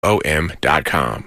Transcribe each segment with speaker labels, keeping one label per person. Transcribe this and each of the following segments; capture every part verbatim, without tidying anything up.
Speaker 1: O M dot com.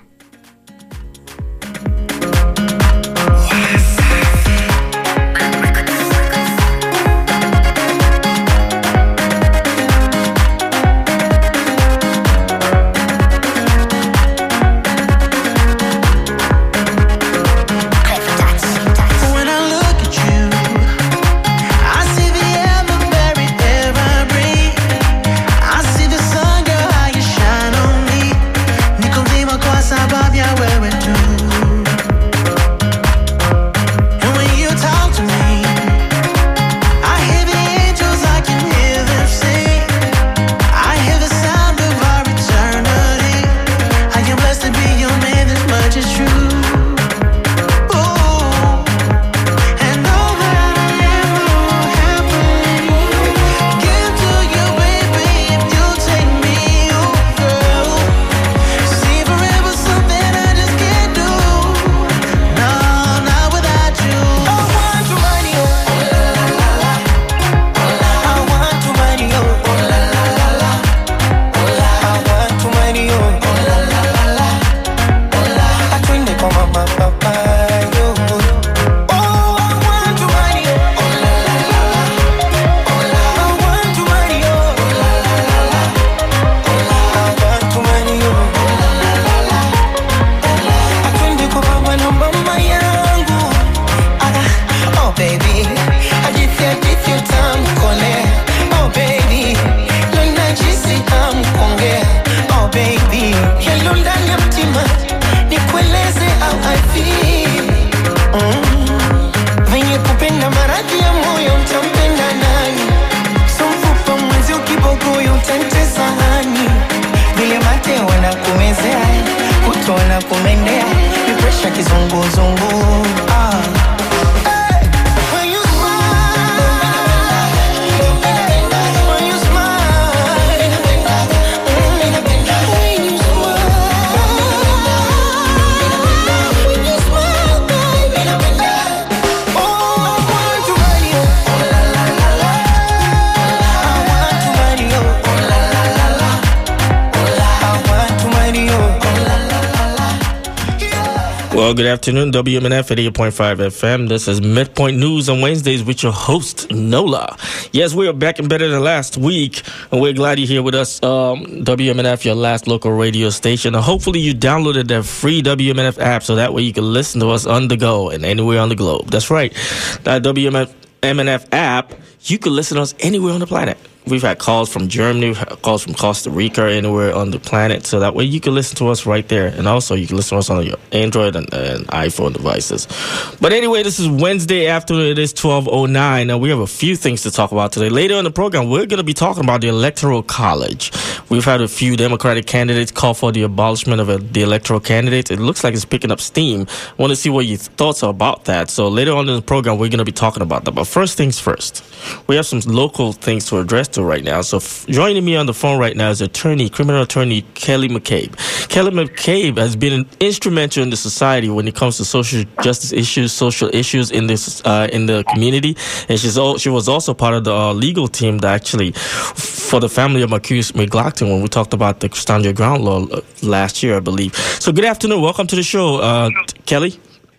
Speaker 2: Well, good afternoon, W M N F at eight point five F M. This is Midpoint News on Wednesdays with your host, Nola. Yes, we are back and better than last week, and we're glad you're here with us. Um, W M N F, your last local radio station. And hopefully you downloaded that free W M N F app so that way you can listen to us on the go and anywhere on the globe. That's right. That W M N F app, you can listen to us anywhere on the planet. We've had calls from Germany, calls from Costa Rica, anywhere on the planet. So that way you can listen to us right there. And also you can listen to us on your Android and, and iPhone devices. But anyway, this is Wednesday after it is twelve oh nine. And we have a few things to talk about today. Later in the program, we're going to be talking about the Electoral College. We've had a few Democratic candidates call for the abolishment of a, the electoral candidates. It looks like it's picking up steam. I want to see what your thoughts are about that. So later on in the program, we're going to be talking about that. But first things first, we have some local things to address to right now. So f- joining me on the phone right now is attorney, criminal attorney Kelly McCabe. Kelly McCabe has been instrumental in the society when it comes to social justice issues, social issues in this uh, in the community, and she's all, she was also part of the uh, legal team that actually for the family of Marcus McGlockton when we talked about the stand your ground law last year, I believe. So good afternoon, welcome to the show, uh, Kelly.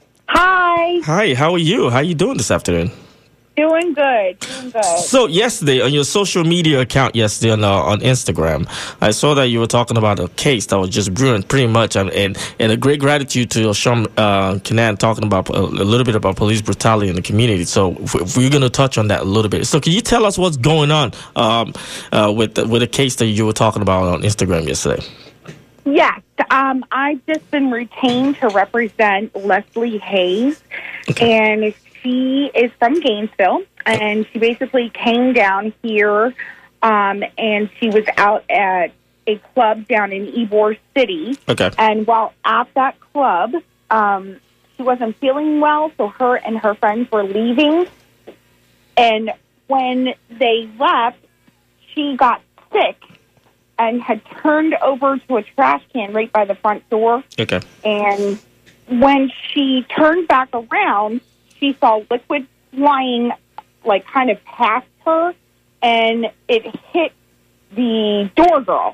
Speaker 3: Hi.
Speaker 2: Hi. How are you? How are you doing this afternoon?
Speaker 3: Doing good, doing good.
Speaker 2: So yesterday, on your social media account yesterday on, uh, on Instagram, I saw that you were talking about a case that was just brewing pretty much, and and, and a great gratitude to Sean uh, Canan talking about a, a little bit about police brutality in the community. So if we're going to touch on that a little bit. So can you tell us what's going on um, uh, with, the, with the case that you were talking about on Instagram yesterday?
Speaker 3: Yes, um, I've just been retained to represent Leslie Hayes, okay. and she is from Gainesville, and she basically came down here, um, and she was out at a club down in Ybor City.
Speaker 2: Okay.
Speaker 3: And while at that club, um, she wasn't feeling well, so her and her friends were leaving. And when they left, she got sick and had turned over to a trash can right by the front door.
Speaker 2: Okay.
Speaker 3: And when she turned back around, she saw liquid flying, like, kind of past her, and it hit the door girl.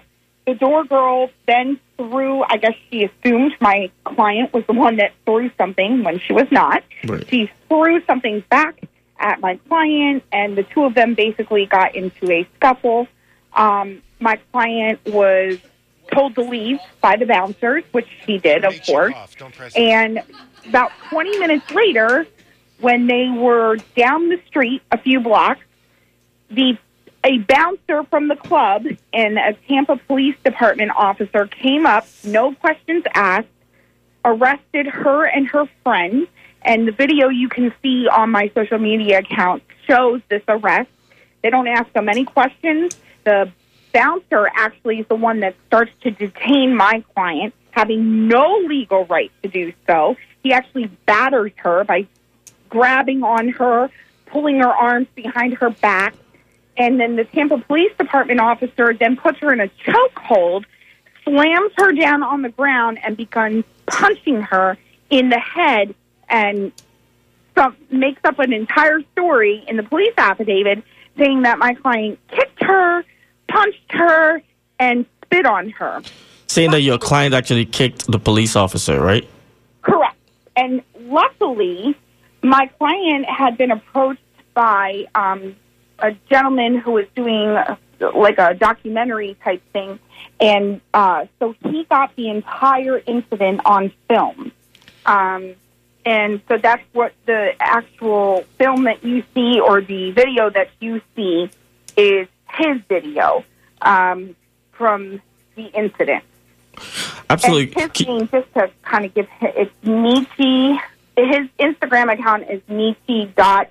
Speaker 3: the door girl then threw, I guess she assumed my client was the one that threw something when she was not.
Speaker 2: Right.
Speaker 3: She threw something back at my client, and the two of them basically got into a scuffle. Um, my client was told to leave by the bouncers, which she did, of course. And about twenty minutes later, when they were down the street a few blocks, the a bouncer from the club and a Tampa Police Department officer came up, no questions asked, arrested her and her friend. And the video you can see on my social media account shows this arrest. They don't ask them any questions. The bouncer actually is the one that starts to detain my client, having no legal right to do so. He actually batters her by grabbing on her, pulling her arms behind her back. And then the Tampa Police Department officer then puts her in a chokehold, slams her down on the ground, and begins punching her in the head, and some, makes up an entire story in the police affidavit saying that my client kicked her, punched her, and spit on her.
Speaker 2: Saying that your client actually kicked the police officer, right?
Speaker 3: Correct. And luckily, my client had been approached by um, a gentleman who was doing uh, like a documentary type thing, and uh, so he got the entire incident on film. Um, and so that's what the actual film that you see, or the video that you see, is his video um, from the incident.
Speaker 2: Absolutely.
Speaker 3: And his name, just to kind of give, it's Nietzsche. His Instagram account is Nietzsche dot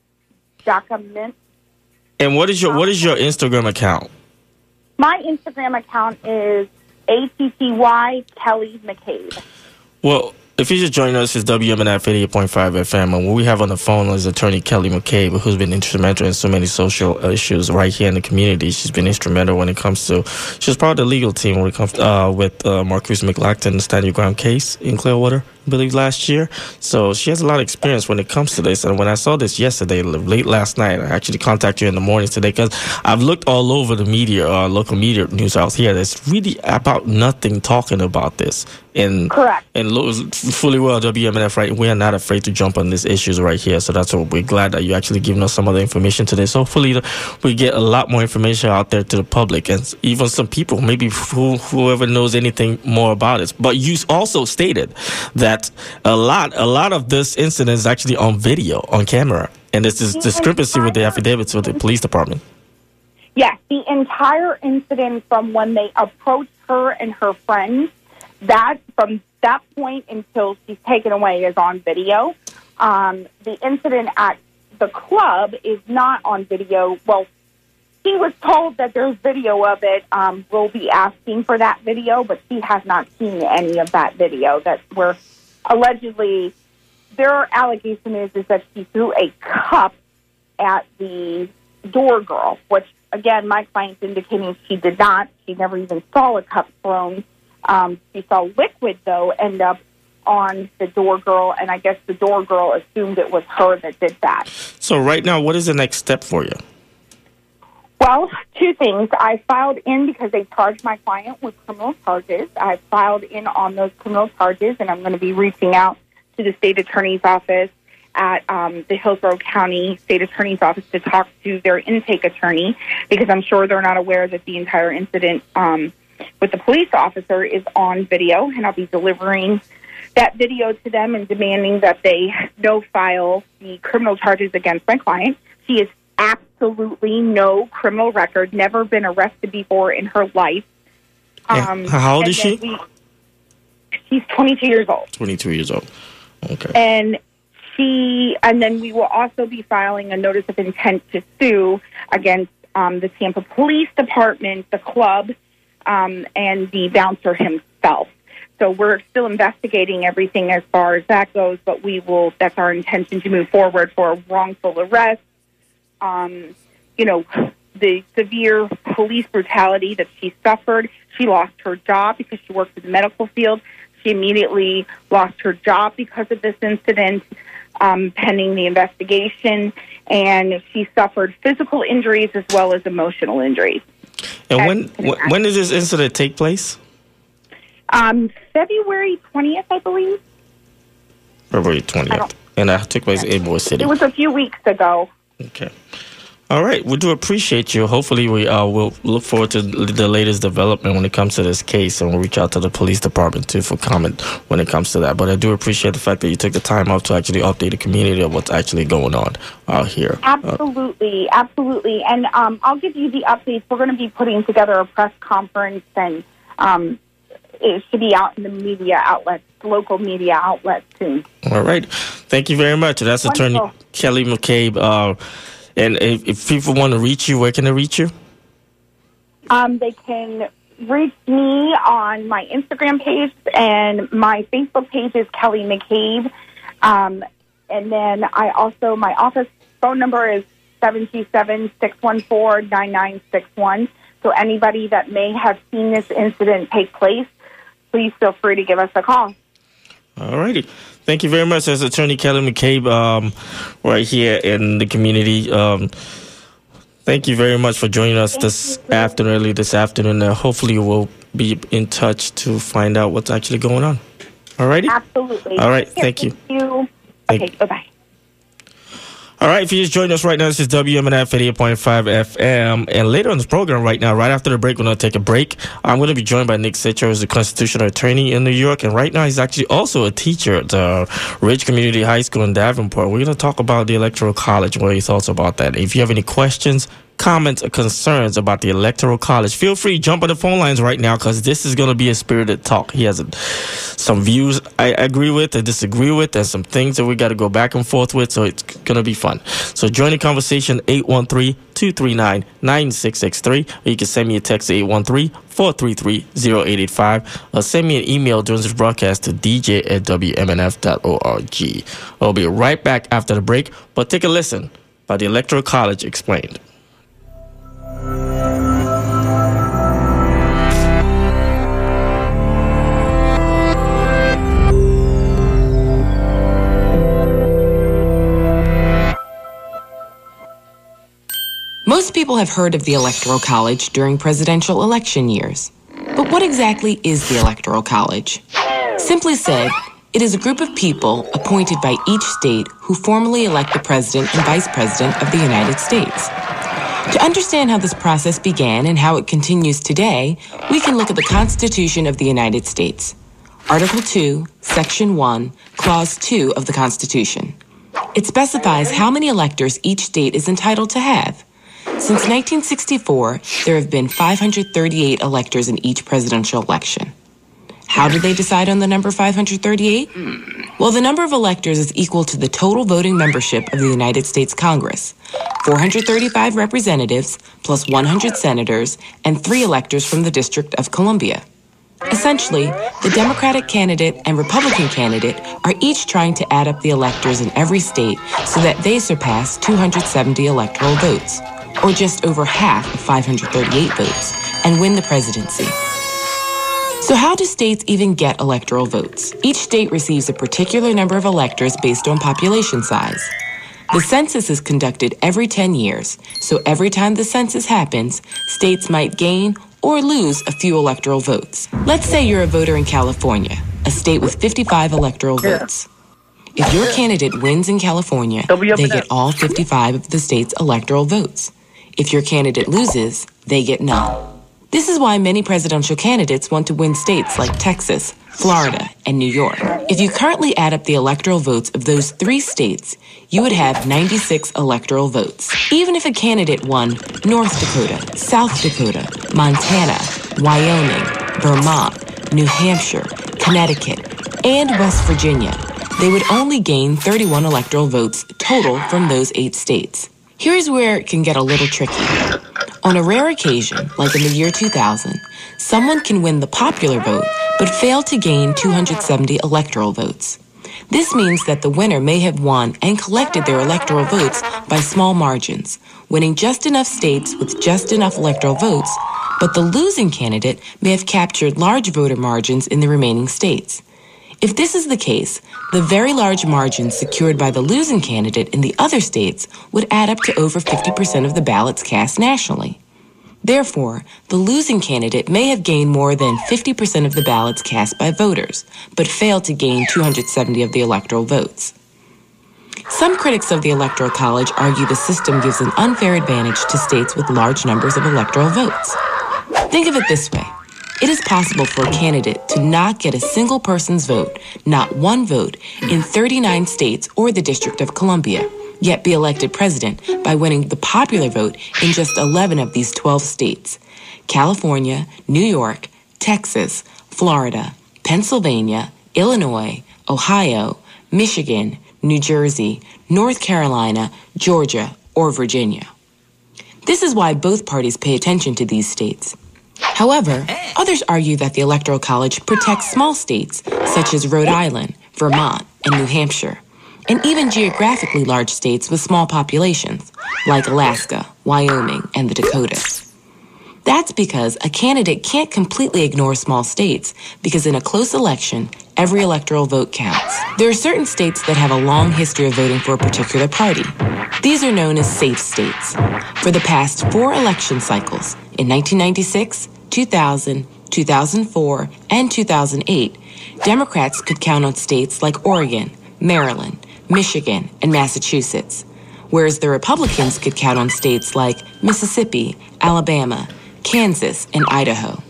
Speaker 3: document.
Speaker 2: And what is your what is your Instagram account?
Speaker 3: My Instagram account is A T T Y Kelly McCabe.
Speaker 2: Well, if you just join us, it's W M N F eighty-eight point five F M, and what we have on the phone is attorney Kelly McCabe, who's been instrumental in so many social issues right here in the community. She's been instrumental when it comes to, she's part of the legal team when it comes to, uh, with uh, Marcus McLachlan, the Stand Your Ground case in Clearwater, I believe, last year. So she has a lot of experience when it comes to this. And when I saw this yesterday, late last night, I actually contacted you in the mornings today because I've looked all over the media, uh, local media news out here. There's really about nothing talking about this. And,
Speaker 3: Correct.
Speaker 2: And lo- fully well, W M N F, right, we are not afraid to jump on these issues right here. So that's what we're glad that you're actually giving us some of the information today. So hopefully we get a lot more information out there to the public and even some people, maybe who, whoever knows anything more about it. But you also stated that a lot, a lot of this incident is actually on video, on camera. And there's this discrepancy with the affidavits with the police department.
Speaker 3: Yes, the entire incident from when they approached her and her friends, that from that point until she's taken away is on video. Um, the incident at the club is not on video. Well, she was told that there's video of it. Um, we'll be asking for that video, but she has not seen any of that video. That where allegedly their allegation is is that she threw a cup at the door girl, which again, my client's indicating she did not. She never even saw a cup thrown. Um, she saw liquid, though, end up on the door girl, and I guess the door girl assumed it was her that did that.
Speaker 2: So right now, what is the next step for you?
Speaker 3: Well, two things. I filed in because they charged my client with criminal charges. I filed in on those criminal charges, and I'm going to be reaching out to the state attorney's office at um, the Hillsborough County State Attorney's Office to talk to their intake attorney, because I'm sure they're not aware that the entire incident um, with the police officer is on video, and I'll be delivering that video to them and demanding that they no file the criminal charges against my client. She has absolutely no criminal record, never been arrested before in her life.
Speaker 2: Um, How old is she?
Speaker 3: We, she's twenty-two years old.
Speaker 2: twenty-two years old. Okay.
Speaker 3: And she, and then we will also be filing a notice of intent to sue against um, the Tampa Police Department, the club, um, and the bouncer himself. So we're still investigating everything as far as that goes, but we will, that's our intention to move forward for a wrongful arrest. Um, you know, the severe police brutality that she suffered. She lost her job because she worked in the medical field. She immediately lost her job because of this incident, um, pending the investigation, and she suffered physical injuries as well as emotional injuries.
Speaker 2: And when when, when did this incident take place?
Speaker 3: Um, February twentieth, I believe.
Speaker 2: February twentieth. And that took place in Ybor City.
Speaker 3: It was a few weeks ago.
Speaker 2: Okay. All right. We do appreciate you. Hopefully, we uh, will look forward to the latest development when it comes to this case, and we'll reach out to the police department, too, for comment when it comes to that. But I do appreciate the fact that you took the time off to actually update the community of what's actually going on out here.
Speaker 3: Absolutely. Uh, absolutely. And um, I'll give you the updates. We're going to be putting together a press conference, and um, it should be out in the media outlets, local media outlets, soon.
Speaker 2: All right. Thank you very much. That's Wonderful. Attorney Kelly McCabe. Uh, And if, if people want to reach you, where can they reach you?
Speaker 3: Um, they can reach me on my Instagram page, and my Facebook page is Kelly McCabe. Um, and then I also, my office phone number is seven two seven, six one four, nine nine six one. So anybody that may have seen this incident take place, please feel free to give us a call.
Speaker 2: All righty. Thank you very much. That's Attorney Kelly McCabe um, right here in the community. Um, thank you very much for joining us thank this you. afternoon, early this afternoon. Uh, hopefully we'll be in touch to find out what's actually going on. All righty?
Speaker 3: Absolutely.
Speaker 2: All right. Thank, thank you.
Speaker 3: you. Okay. Thank Bye-bye.
Speaker 2: All right, if you just joined us right now, this is W M N F eighty-eight point five F M. And later on this program right now, right after the break, we're going to take a break. I'm going to be joined by Nick Sitcher, who's a constitutional attorney in New York. And right now, he's actually also a teacher at the Ridge Community High School in Davenport. We're going to talk about the Electoral College, what he thoughts about that. If you have any questions, comments, or concerns about the Electoral College, feel free to jump on the phone lines right now, because this is going to be a spirited talk. He has a, some views I agree with and disagree with, and some things that we got to go back and forth with, so it's going to be fun. So join the conversation, eight one three, two three nine, nine six six three, or you can send me a text at eight one three, four three three, zero eight eight five, or send me an email during this broadcast to d j at w m n f dot org. I'll be right back after the break, but take a listen by the Electoral College Explained.
Speaker 1: Most people have heard of the Electoral College during presidential election years. But what exactly is the Electoral College? Simply said, it is a group of people appointed by each state who formally elect the president and vice president of the United States. To understand how this process began and how it continues today, we can look at the Constitution of the United States. Article two, Section one, Clause two of the Constitution. It specifies how many electors each state is entitled to have. Since nineteen sixty-four, there have been five hundred thirty-eight electors in each presidential election. How did they decide on the number five hundred thirty-eight? Well, the number of electors is equal to the total voting membership of the United States Congress, four hundred thirty-five representatives plus one hundred senators and three electors from the District of Columbia. Essentially, the Democratic candidate and Republican candidate are each trying to add up the electors in every state so that they surpass two hundred seventy electoral votes, or just over half of five hundred thirty-eight votes, and win the presidency. So how do states even get electoral votes? Each state receives a particular number of electors based on population size. The census is conducted every ten years, so every time the census happens, states might gain or lose a few electoral votes. Let's say you're a voter in California, a state with fifty-five electoral votes. If your candidate wins in California, they get all fifty-five of the state's electoral votes. If your candidate loses, they get none. This is why many presidential candidates want to win states like Texas, Florida, and New York. If you currently add up the electoral votes of those three states, you would have ninety-six electoral votes. Even if a candidate won North Dakota, South Dakota, Montana, Wyoming, Vermont, New Hampshire, Connecticut, and West Virginia, they would only gain thirty-one electoral votes total from those eight states. Here's where it can get a little tricky. On a rare occasion, like in the year two thousand, someone can win the popular vote but fail to gain two hundred seventy electoral votes. This means that the winner may have won and collected their electoral votes by small margins, winning just enough states with just enough electoral votes, but the losing candidate may have captured large voter margins in the remaining states. If this is the case, the very large margins secured by the losing candidate in the other states would add up to over fifty percent of the ballots cast nationally. Therefore, the losing candidate may have gained more than fifty percent of the ballots cast by voters, but failed to gain two hundred seventy of the electoral votes. Some critics of the Electoral College argue the system gives an unfair advantage to states with large numbers of electoral votes. Think of it this way. It is possible for a candidate to not get a single person's vote, not one vote, in thirty-nine states or the District of Columbia, yet be elected president by winning the popular vote in just eleven of these twelve states: California, New York, Texas, Florida, Pennsylvania, Illinois, Ohio, Michigan, New Jersey, North Carolina, Georgia, or Virginia. This is why both parties pay attention to these states. However, others argue that the Electoral College protects small states such as Rhode Island, Vermont, and New Hampshire, and even geographically large states with small populations, like Alaska, Wyoming, and the Dakotas. That's because a candidate can't completely ignore small states, because in a close election, every electoral vote counts. There are certain states that have a long history of voting for a particular party. These are known as safe states. For the past four election cycles, in nineteen ninety-six, two thousand, two thousand four, and two thousand eight, Democrats could count on states like Oregon, Maryland, Michigan, and Massachusetts, whereas the Republicans could count on states like Mississippi, Alabama, Kansas, and Idaho.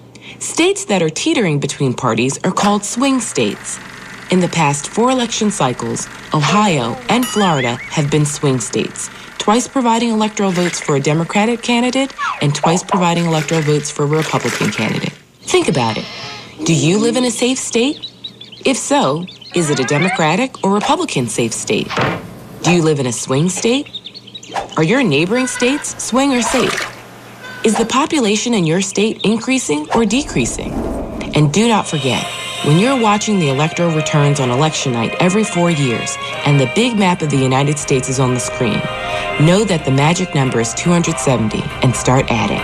Speaker 1: States that are teetering between parties are called swing states. In the past four election cycles, Ohio and Florida have been swing states, twice providing electoral votes for a Democratic candidate and twice providing electoral votes for a Republican candidate. Think about it. Do you live in a safe state? If so, is it a Democratic or Republican safe state? Do you live in a swing state? Are your neighboring states swing or safe? Is the population in your state increasing or decreasing? And do not forget, when you're watching the electoral returns on election night every four years and the big map of the United States is on the screen, know that the magic number is two hundred seventy and start adding.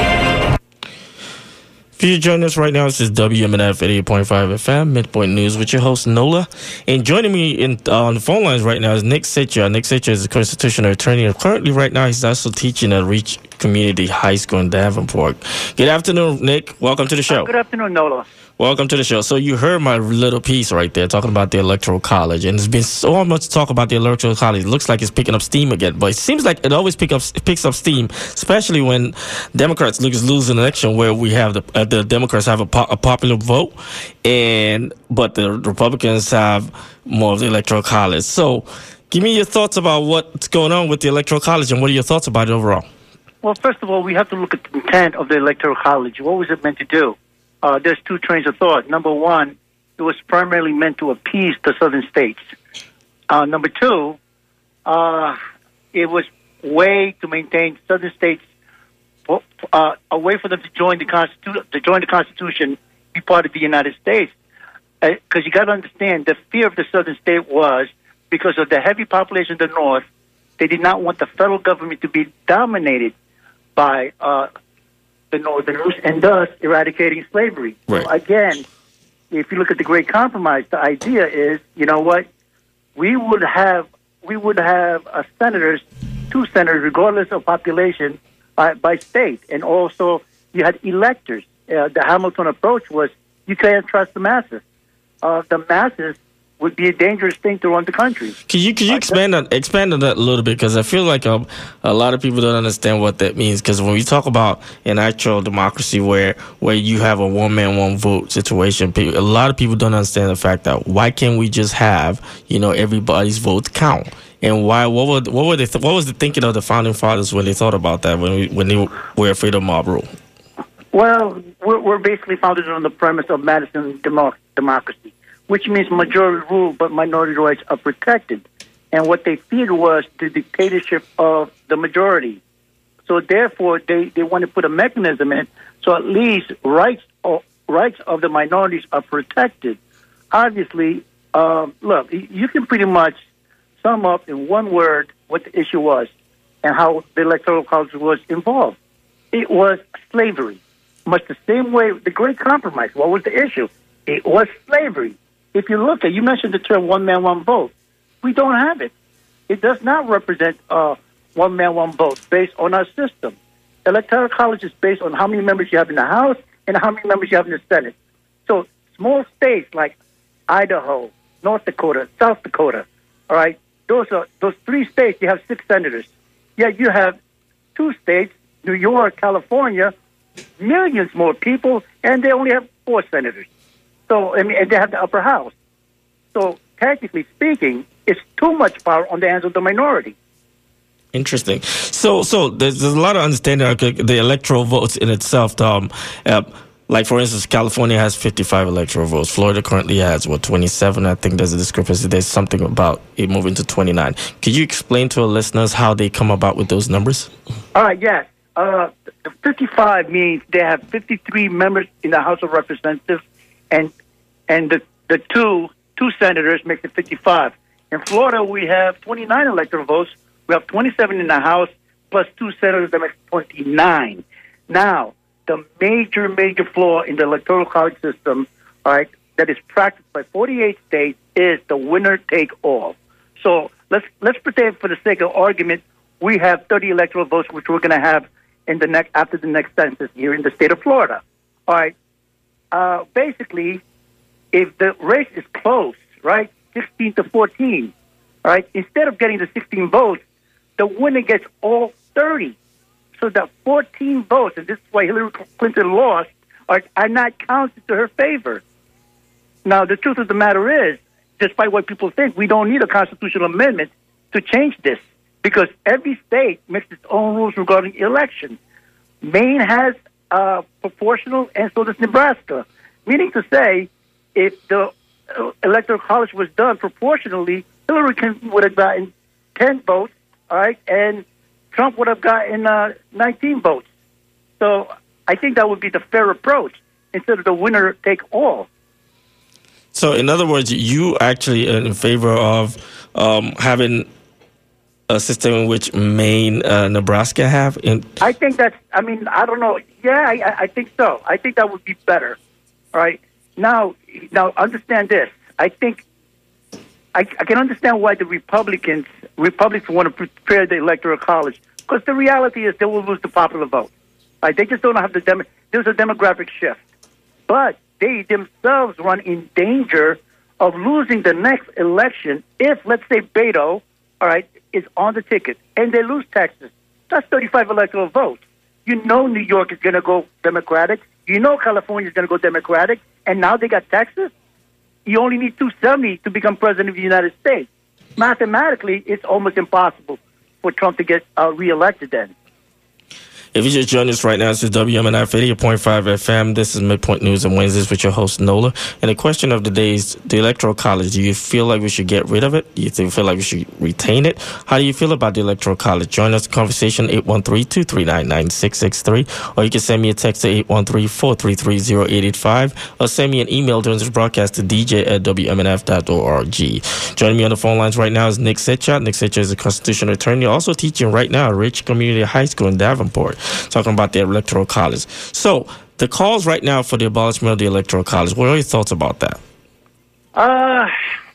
Speaker 2: If you join us right now, this is W M N F eighty-eight point five F M, Midpoint News, with your host, Nola. And joining me in, uh, on the phone lines right now is Nick Sitcher. Nick Sitcher is a constitutional attorney, and currently right now he's also teaching at Reach Community High School in Davenport. Good afternoon, Nick. Welcome to the show.
Speaker 4: Uh, good afternoon, Nola.
Speaker 2: Welcome to the show. So you heard my little piece right there talking about the Electoral College, and there's been so much talk about the Electoral College. It looks like it's picking up steam again, but it seems like it always pick up, it picks up steam, especially when Democrats lose, lose an election where we have the, uh, the Democrats have a, po- a popular vote, and but the Republicans have more of the Electoral College. So give me your thoughts about what's going on with the Electoral College, and what are your thoughts about it overall?
Speaker 4: Well, first of all, we have to look at the intent of the Electoral College. What was it meant to do? Uh, there's two trains of thought. Number one, it was primarily meant to appease the southern states. Uh, number two, uh, it was a way to maintain southern states, uh, a way for them to join the Constitu- to join the Constitution, be part of the United States. Because uh, you got to understand, the fear of the southern state was because of the heavy population of the north. They did not want the federal government to be dominated by uh, the Northerners, and thus eradicating slavery.
Speaker 2: Right.
Speaker 4: So again, if you look at the Great Compromise, the idea is, you know what, we would have we would have uh, senators, two senators, regardless of population, uh, by state, and also you had electors. Uh, the Hamilton approach was you can't trust the masses. Uh, the masses would be a dangerous thing to run the country.
Speaker 2: Can you can you expand on expand on that a little bit? Because I feel like um, a lot of people don't understand what that means. Because when we talk about an actual democracy where where you have a one man one vote situation, a lot of people don't understand the fact that why can't we just have, you know, everybody's votes count? And why? What were what were they? Th- what was the thinking of the founding fathers when they thought about that? When we, when they were afraid of mob rule?
Speaker 4: Well, we're, we're basically founded on the premise of Madison demo- democracy, which means majority rule, but minority rights are protected. And what they feared was the dictatorship of the majority. So therefore, they, they want to put a mechanism in, so at least rights or, rights of the minorities are protected. Obviously, uh, look, you can pretty much sum up in one word what the issue was and how the Electoral College was involved. It was slavery. Much the same way, the Great Compromise. What was the issue? It was slavery. If you look at, you mentioned the term one man, one vote. We don't have it. It does not represent uh, one man, one vote based on our system. Electoral college is based on how many members you have in the House and how many members you have in the Senate. So small states like Idaho, North Dakota, South Dakota, all right, those are those three states, you have six senators. Yet you have two states, New York, California, millions more people, and they only have four senators. So, I mean, and they have the upper house. So, technically speaking, it's too much power on the hands of the minority.
Speaker 2: Interesting. So, so there's, there's a lot of understanding of the electoral votes in itself. Um, uh, like, for instance, California has fifty-five electoral votes. Florida currently has, what, twenty-seven? I think there's a discrepancy. There's something about it moving to twenty-nine. Could you explain to our listeners how they come about with those numbers?
Speaker 4: All right, yes. Uh, the fifty-five means they have fifty-three members in the House of Representatives, and and the, the two two senators makes it fifty-five. In Florida, we have twenty-nine electoral votes. We have twenty-seven in the House, plus two senators, that makes twenty-nine. Now, the major, major flaw in the Electoral College system, all right, that is practiced by forty-eight states is the winner take all. So let's let's pretend, for the sake of argument, we have thirty electoral votes, which we're going to have in the next after the next census here in the state of Florida. All right. Uh, basically, if the race is close, right, sixteen to fourteen, all right, instead of getting the sixteen votes, the winner gets all thirty. So the fourteen votes, and this is why Hillary Clinton lost, are, are not counted to her favor. Now, the truth of the matter is, despite what people think, we don't need a constitutional amendment to change this, because every state makes its own rules regarding elections. Maine has uh, proportional, and so does Nebraska. Meaning to say, if the uh, Electoral College was done proportionally, Hillary Clinton would have gotten ten votes, all right, and Trump would have gotten uh, nineteen votes. So I think that would be the fair approach instead of the winner take all.
Speaker 2: So, in other words, you actually are in favor of um, having a system in which Maine, uh, Nebraska have? In-
Speaker 4: I think that's, I mean, I don't know. Yeah, I, I think so. I think that would be better. All right. Now, now understand this. I think I, I can understand why the Republicans Republicans want to prepare the Electoral College, because the reality is they will lose the popular vote. All right? They just don't have the demo, there's a demographic shift, but they themselves run in danger of losing the next election if, let's say, Beto, all right, is on the ticket and they lose Texas. That's thirty-five electoral votes. You know New York is going to go Democratic. You know California is going to go Democratic. And now they got Texas. You only need two seventy to become president of the United States. Mathematically, it's almost impossible for Trump to get uh, reelected then.
Speaker 2: If you just joined us right now, this is W M N F eighty point five F M. This is Midpoint News on Wednesdays with your host, Nola. And the question of the day is the Electoral College. Do you feel like we should get rid of it? Do you feel like we should retain it? How do you feel about the Electoral College? Join us in conversation, eight one three, two three nine, nine six six three. Or you can send me a text to eight one three, four three three, zero eight eight five. Or send me an email during this broadcast to d j at w m n f dot org. Joining me on the phone lines right now is Nick Sitchat. Nick Sitchat is a constitutional attorney, also teaching right now at Rich Community High School in Davenport, talking about the Electoral College. So, the calls right now for the abolishment of the Electoral College, what are your thoughts about that?
Speaker 4: Uh,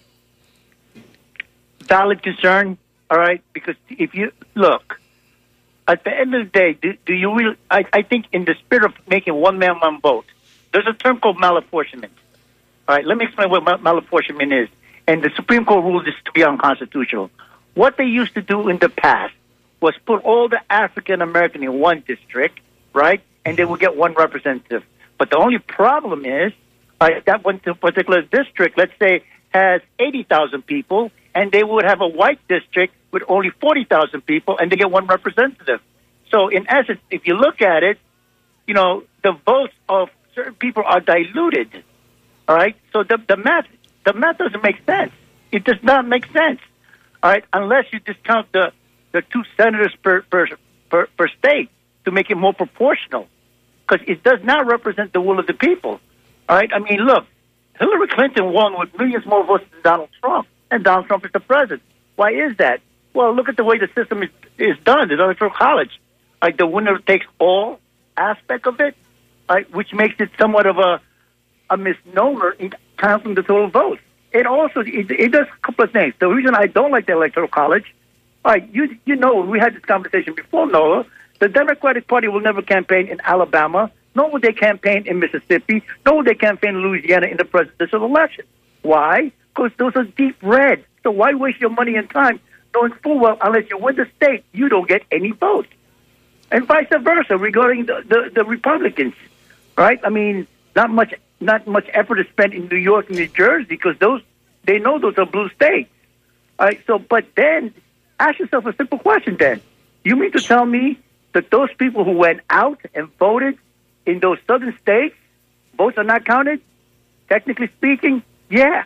Speaker 4: valid concern, all right? Because if you look, at the end of the day, do, do you really, I, I think in the spirit of making one man, one vote, there's a term called malapportionment. All right, let me explain what mal- malapportionment is. And the Supreme Court ruled this to be unconstitutional. What they used to do in the past was put all the African American in one district, right? And they would get one representative. But the only problem is uh, that one particular district, let's say, has eighty thousand people, and they would have a white district with only forty thousand people, and they get one representative. So in essence, if you look at it, you know, the votes of certain people are diluted, all right? So the, the math, the math doesn't make sense. It does not make sense, all right, unless you discount the the two senators per, per per per state to make it more proportional, because it does not represent the will of the people. All right, I mean, look, Hillary Clinton won with millions more votes than Donald Trump, and Donald Trump is the president. Why is that? Well, look at the way the system is, is done. The Electoral College, like the winner takes all aspect of it, right, which makes it somewhat of a a misnomer in counting the total votes. It also it, it does a couple of things. The reason I don't like the Electoral College, all right, you you know, we had this conversation before, Noah, The Democratic Party will never campaign in Alabama, nor will they campaign in Mississippi, nor will they campaign in Louisiana in the presidential election. Why? Because those are deep red. So why waste your money and time knowing full well unless you win the state, you don't get any votes? And vice versa regarding the, the, the Republicans, right? I mean, not much not much effort is spent in New York and New Jersey because those they know those are blue states. All right, so but then ask yourself a simple question then. You mean to tell me that those people who went out and voted in those southern states, votes are not counted? Technically speaking, yeah.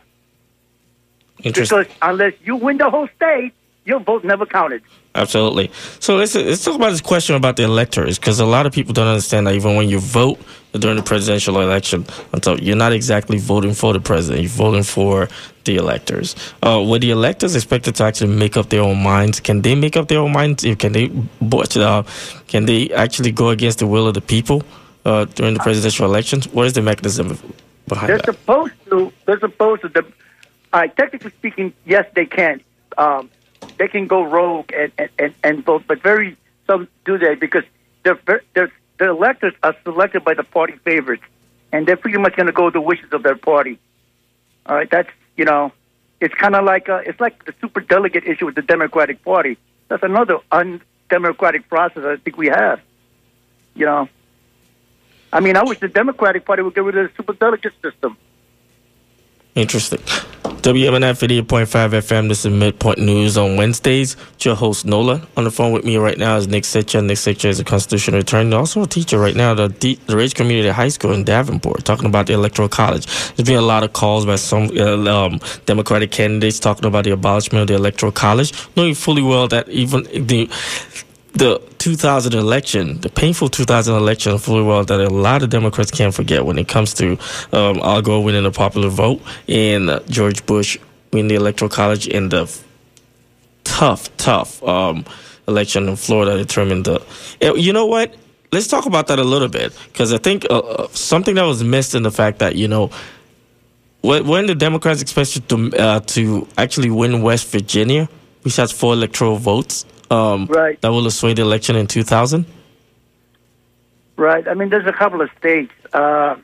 Speaker 4: Because unless you win the whole state, your vote never counted.
Speaker 2: Absolutely. So let's let's talk about this question about the electors, because a lot of people don't understand that even when you vote during the presidential election, until you're not exactly voting for the president, you're voting for the electors. Uh, were the electors expected to actually make up their own minds? Can they make up their own minds? Can they uh, can they actually go against the will of the people uh, during the presidential elections? What is the mechanism behind
Speaker 4: they're
Speaker 2: that?
Speaker 4: Supposed to, they're supposed to. The, uh, technically speaking, yes, they can. Um, they can go rogue and, and, and vote, but very some do they because they're, they're, the electors are selected by the party favorites, and they're pretty much going to go with the wishes of their party. All right, that's, you know, it's kind of like a, it's like the super delegate issue with the Democratic Party. That's another undemocratic process I think we have. You know, I mean, I wish the Democratic Party would get rid of the super delegate system.
Speaker 2: Interesting. W M N F eighty-eight point five F M. This is Midpoint News on Wednesdays. It's your host, Nola. On the phone with me right now is Nick Sitcha. Nick Sitcha is a constitutional attorney, also a teacher right now at the, the Ridge Community High School in Davenport, talking about the Electoral College. There's been a lot of calls by some uh, um, Democratic candidates talking about the abolishment of the Electoral College, knowing fully well that even the the two thousand election, the painful two thousand election, fully well that a lot of Democrats can't forget when it comes to um, Al Gore winning the popular vote and uh, George Bush winning the Electoral College in the f- tough, tough um, election in Florida determined the... You know what? Let's talk about that a little bit, because I think uh, something that was missed in the fact that, you know, when the Democrats expected to, uh, to actually win West Virginia, which has four electoral votes, Um,
Speaker 4: right.
Speaker 2: that will have swayed the election in two thousand?
Speaker 4: Right. I mean, there's a couple of states. Uh,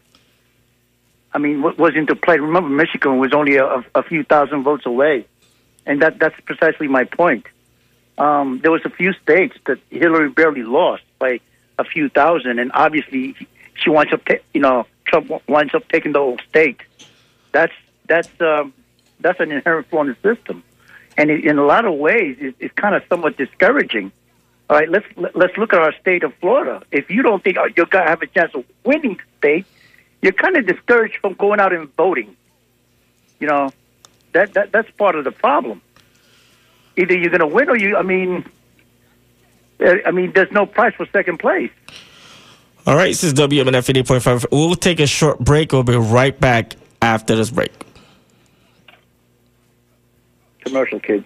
Speaker 4: I mean, what was into play? Remember, Michigan was only a, a few thousand votes away. And that that's precisely my point. Um, there was a few states that Hillary barely lost by a few thousand. And obviously, she winds up, ta- you know, Trump winds up taking the whole state. That's, that's, um, that's an inherent flaw in the system. And in a lot of ways, it's kind of somewhat discouraging. All right, let's let's look at our state of Florida. If you don't think you're going to have a chance of winning the state, you're kind of discouraged from going out and voting. You know, that, that that's part of the problem. Either you're going to win or you. I mean, I mean, there's no prize for second place.
Speaker 2: All right, this is W M N F eighty point five. We'll take a short break. We'll be right back after this break.
Speaker 4: Commercial kids.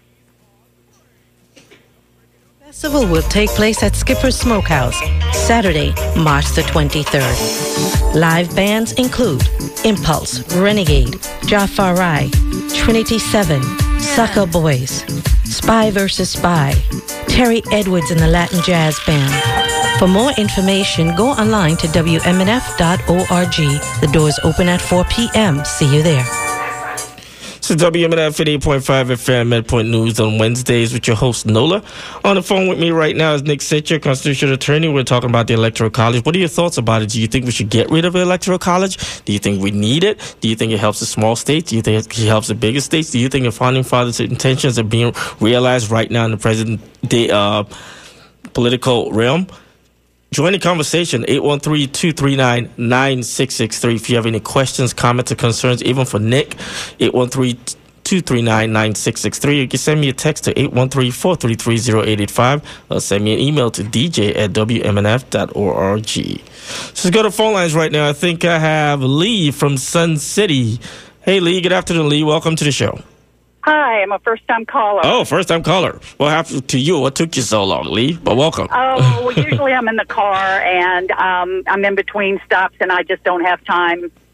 Speaker 5: Festival will take place at Skipper's Smokehouse, Saturday, March the twenty-third. Live bands include Impulse, Renegade, Jafari, Trinity Seven, Sucker Boys, Spy versus Spy, Terry Edwards and the Latin Jazz Band. For more information, go online to W M N F dot org. The doors open at four p.m. See you there.
Speaker 2: This is W M N F eighty-eight point five F M, Midpoint News on Wednesdays with your host, Nola. On the phone with me right now is Nick Sitcha, constitutional attorney. We're talking about the Electoral College. What are your thoughts about it? Do you think we should get rid of the Electoral College? Do you think we need it? Do you think it helps the small states? Do you think it helps the bigger states? Do you think the Founding Fathers' intentions are being realized right now in the present day uh, political realm? Join the conversation, eight one three, two three nine, nine six six three. If you have any questions, comments, or concerns, even for Nick, eight one three, two three nine, nine six six three. You can send me a text to eight one three, four three three, zero eight eight five or send me an email to d j at w m n f dot org. So let's go to phone lines right now. I think I have Lee from Sun City. Hey, Lee. Good afternoon, Lee. Welcome to the show.
Speaker 6: Hi, I'm a first-time caller.
Speaker 2: Oh, first-time caller. What happened to you? What took you so long, Lee? But welcome.
Speaker 6: Oh, well, usually I'm in the car, and um, I'm in between stops, and I just don't have time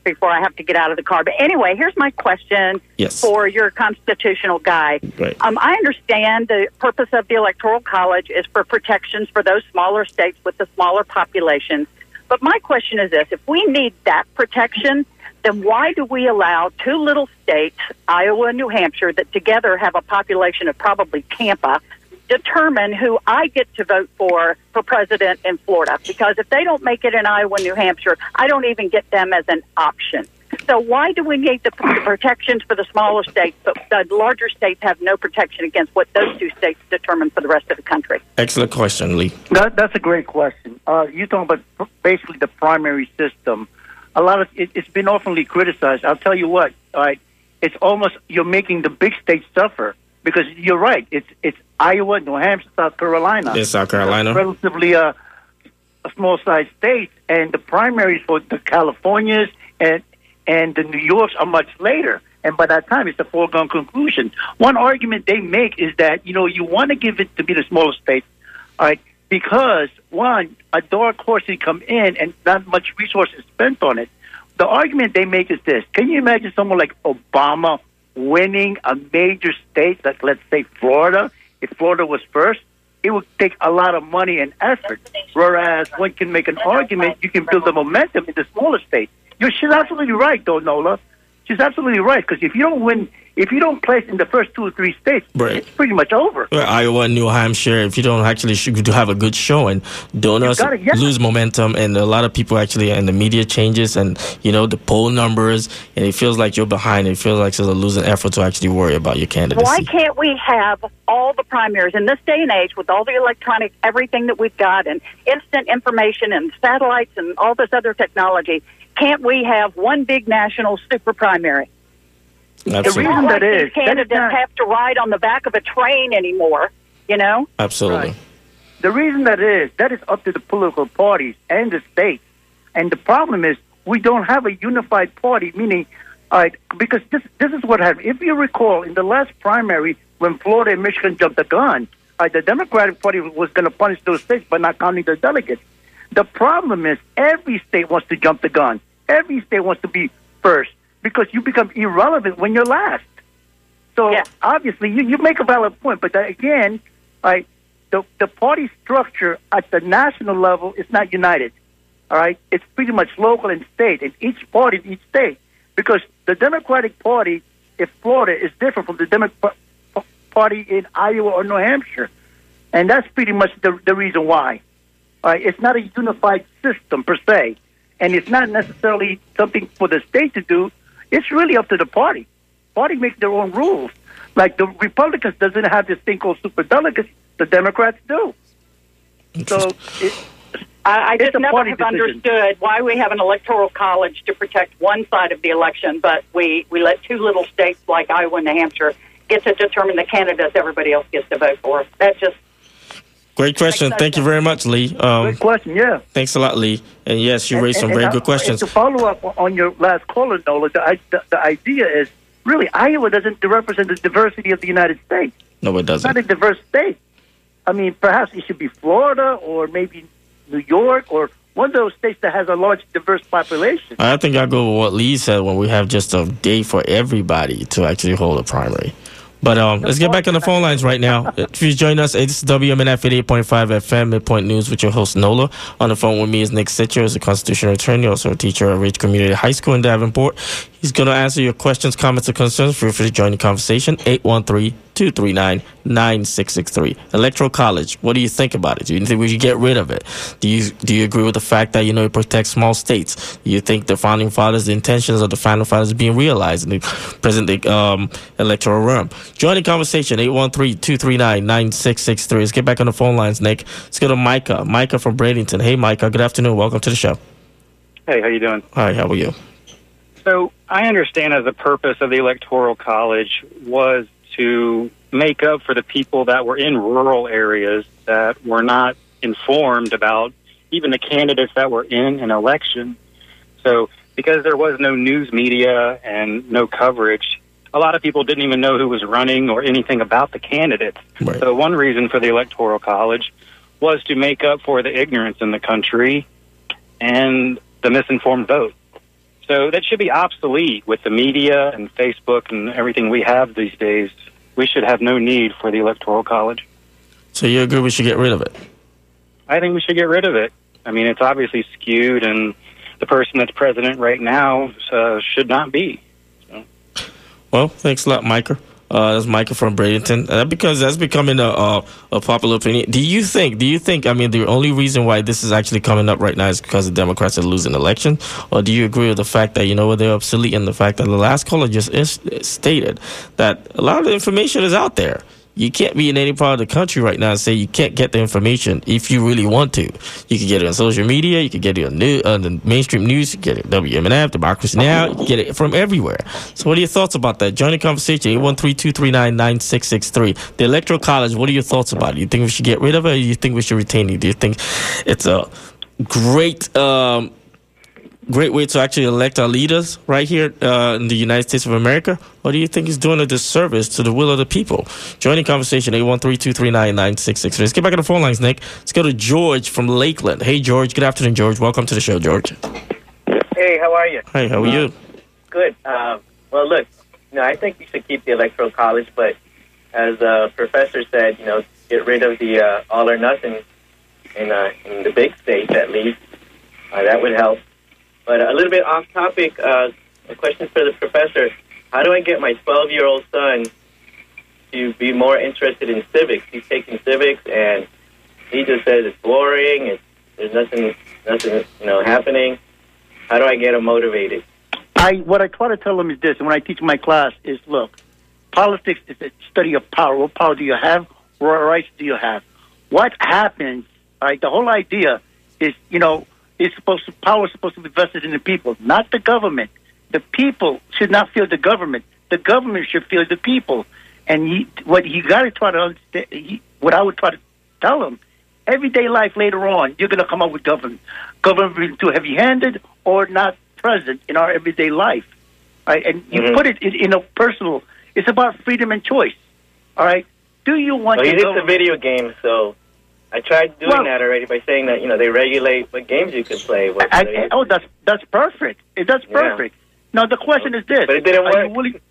Speaker 6: before I have to get out of the car. But anyway, here's my question
Speaker 2: yes.
Speaker 6: for your constitutional guy.
Speaker 2: Right.
Speaker 6: Um, I understand the purpose of the Electoral College is for protections for those smaller states with the smaller populations. But my question is this. If we need that protection, then why do we allow two little states, Iowa and New Hampshire, that together have a population of probably Tampa, determine who I get to vote for for president in Florida? Because if they don't make it in Iowa and New Hampshire, I don't even get them as an option. So why do we need the, the protections for the smaller states, but the larger states have no protection against what those two states determine for the rest of the country?
Speaker 2: Excellent question, Lee.
Speaker 4: That, that's a great question. Uh, you're talking about basically the primary system. A lot of it, it's been oftenly criticized. I'll tell you what, all right, it's almost you're making the big states suffer. Because you're right, it's it's Iowa, New Hampshire, South Carolina.
Speaker 2: Yes, South Carolina.
Speaker 4: Relatively uh, a small-sized states, and the primaries for the Californias and and the New Yorks are much later. And by that time, it's a foregone conclusion. One argument they make is that, you know, you want to give it to be the smaller states, all right, because, one, a dark horse can come in and not much resources spent on it. The argument they make is this. Can you imagine someone like Obama winning a major state, like let's say Florida? If Florida was first, it would take a lot of money and effort. Whereas one can make an argument, you can build the momentum in the smaller states. You're, she's absolutely right, though, Nola. She's absolutely right, because if you don't win, if you don't place in the first two or three states,
Speaker 2: right,
Speaker 4: it's pretty much over.
Speaker 2: Well, Iowa and New Hampshire, if you don't actually sh- to have a good showing, donors
Speaker 4: gotta, yeah.
Speaker 2: lose momentum, and a lot of people actually, and the media changes, and, you know, the poll numbers, and it feels like you're behind. It feels like it's a losing effort to actually worry about your candidacy.
Speaker 6: Why can't we have all the primaries in this day and age with all the electronic, everything that we've got, and instant information and satellites and all this other technology? Can't we have one big national super primary?
Speaker 2: Absolutely.
Speaker 4: The reason
Speaker 6: Not like
Speaker 4: that is,
Speaker 6: these candidates
Speaker 4: that is not,
Speaker 6: have to ride on the back of a train anymore, you know?
Speaker 2: Absolutely.
Speaker 4: Right. The reason that is, that is up to the political parties and the states. And the problem is, we don't have a unified party, meaning, all right, because this this is what happened. If you recall, in the last primary, when Florida and Michigan jumped the gun, all right, the Democratic Party was going to punish those states by not counting their delegates. The problem is every state wants to jump the gun. Every state wants to be first because you become irrelevant when you're last. So
Speaker 6: yeah.
Speaker 4: obviously you, you make a valid point, but that, again, right, the, the party structure at the national level is not united. All right, it's pretty much local and state, and each party, each state, because the Democratic Party in Florida is different from the Democratic Party in Iowa or New Hampshire, and that's pretty much the the reason why. Uh, it's not a unified system per se, and it's not necessarily something for the state to do. It's really up to the party. Party makes their own rules. Like the Republicans doesn't have this thing called superdelegates. The Democrats do. So it,
Speaker 6: I, I just never have
Speaker 4: decision.
Speaker 6: understood why we have an electoral college to protect one side of the election, but we, we let two little states like Iowa and New Hampshire get to determine the candidates everybody else gets to vote for. That just
Speaker 2: Great question. Thank you very much, Lee. Um,
Speaker 4: Good question, yeah.
Speaker 2: Thanks a lot, Lee. And yes, you raised
Speaker 4: And-
Speaker 2: some
Speaker 4: and-
Speaker 2: very
Speaker 4: and
Speaker 2: good
Speaker 4: I-
Speaker 2: questions.
Speaker 4: and to follow up on your last caller, Nola, the, the, the idea is really Iowa doesn't represent the diversity of the United States.
Speaker 2: No, it
Speaker 4: It's
Speaker 2: doesn't.
Speaker 4: not a diverse state. I mean, perhaps it should be Florida or maybe New York or one of those states that has a large, diverse population.
Speaker 2: I think I'll go with what Lee said when we have just a day for everybody to actually hold a primary. But um, let's get back on the phone lines right now. If you join us, it's W M N F eighty-eight point five F M, Midpoint News with your host, Nola. On the phone with me is Nick Sitcher, who's a constitutional attorney, also a teacher at Ridge Community High School in Davenport. He's going to answer your questions, comments, or concerns. Feel free to join the conversation, eight one three, two three nine, nine six six three. Electoral College, what do you think about it? Do you think we should get rid of it? Do you do you agree with the fact that, you know, it protects small states? Do you think the Founding Fathers, the intentions of the Founding Fathers are being realized in the present um, electoral realm? Join the conversation, eight one three, two three nine, nine six six three. Let's get back on the phone lines, Nick. Let's go to Micah. Micah from Bradenton. Hey, Micah. Good afternoon. Welcome to the show.
Speaker 7: Hey, how you doing?
Speaker 2: Hi, how are you?
Speaker 7: So I understand that the purpose of the Electoral College was to make up for the people that were in rural areas that were not informed about even the candidates that were in an election. So because there was no news media and no coverage, a lot of people didn't even know who was running or anything about the candidates.
Speaker 2: Right.
Speaker 7: So one reason for the Electoral College was to make up for the ignorance in the country and the misinformed vote. So that should be obsolete with the media and Facebook and everything we have these days. We should have no need for the Electoral College.
Speaker 2: So you agree we should get rid of it?
Speaker 7: I think we should get rid of it. I mean, it's obviously skewed, and the person that's president right now uh, should not be. So.
Speaker 2: Well, thanks a lot, Micah. Uh, that's Micah from Bradenton. Uh, because that's becoming a, a a popular opinion. Do you think? Do you think? I mean, the only reason why this is actually coming up right now is because the Democrats are losing election, or do you agree with the fact that you know they're obsolete and the fact that the last caller just is, stated that a lot of the information is out there? You can't be in any part of the country right now and say you can't get the information if you really want to. You can get it on social media. You can get it on new, uh, the mainstream news. You can get it on W M N F, Democracy Now. You can get it from everywhere. So what are your thoughts about that? Join the conversation, eight one three, two three nine, nine six six three. The Electoral College, what are your thoughts about it? You think we should get rid of it, or do you think we should retain it? Do you think it's a great... Um, Great way to actually elect our leaders right here uh, in the United States of America? Or do you think he's doing a disservice to the will of the people? Join the conversation, eight one three, two three nine, nine six six three. Let's get back to the phone lines, Nick. Let's go to George from Lakeland. Hey, George. Good afternoon, George. Welcome to the show, George.
Speaker 8: Hey, how are you?
Speaker 2: Hey, how are you?
Speaker 8: Good. Um, well, look, you know, I think we should keep the Electoral College, but as the professor said, you know, get rid of the uh, all or nothing in, uh, in the big states, at least. Uh, that would help. But a little bit off topic, uh, a question for the professor. How do I get my twelve-year-old son to be more interested in civics? He's taking civics, and he just says it's boring. It's, there's nothing, nothing, you know, happening. How do I get him motivated?
Speaker 4: I what I try to tell him is this, and when I teach my class is, look, politics is a study of power. What power do you have? What rights do you have? What happens? All right, the whole idea is, you know, is supposed to, power is supposed to be vested in the people, not the government. The people should not feel the government. The government should feel the people. And he, what you got to try to understand, he, what I would try to tell him, everyday life later on, you're going to come up with government. Government being too heavy-handed or not present in our everyday life. All right? And you mm-hmm. put it in, in a personal, it's about freedom and choice. All right? Do you want
Speaker 8: well,
Speaker 4: to
Speaker 8: Well, it's a video game, so... I tried doing well, that already by saying that, you know, they regulate what games you can play. What,
Speaker 4: I, I, oh, that's that's perfect. That's perfect. Yeah. Now, the question is this.
Speaker 8: But it didn't
Speaker 4: are
Speaker 8: work.
Speaker 4: You willing,